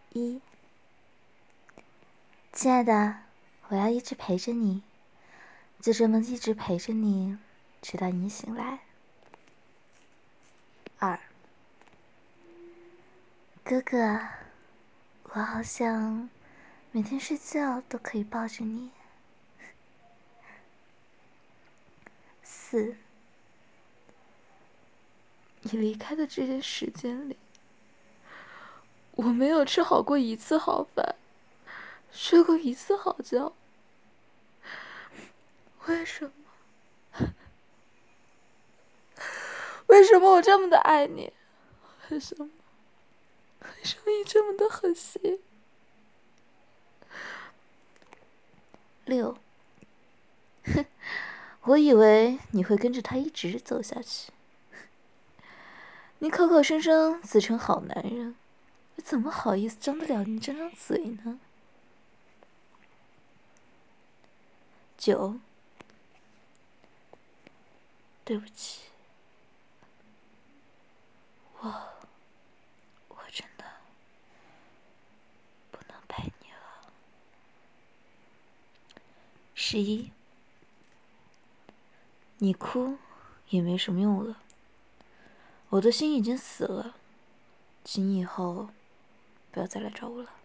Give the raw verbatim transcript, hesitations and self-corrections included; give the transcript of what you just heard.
一，亲爱的，我要一直陪着你，就这么一直陪着你，直到你醒来。二，哥哥，我好像每天睡觉都可以抱着你。四，你离开的这些时间里，我没有吃好过一次好饭，睡过一次好觉。为什么？为什么我这么的爱你？为什么？为什么你这么的狠心？六，哼，我以为你会跟着他一直走下去。你口口声声自称好男人，怎么好意思张得了你这张嘴呢？九，对不起，我我真的不能陪你了。十一，你哭也没什么用了，我的心已经死了，请你以后不要再来找我了。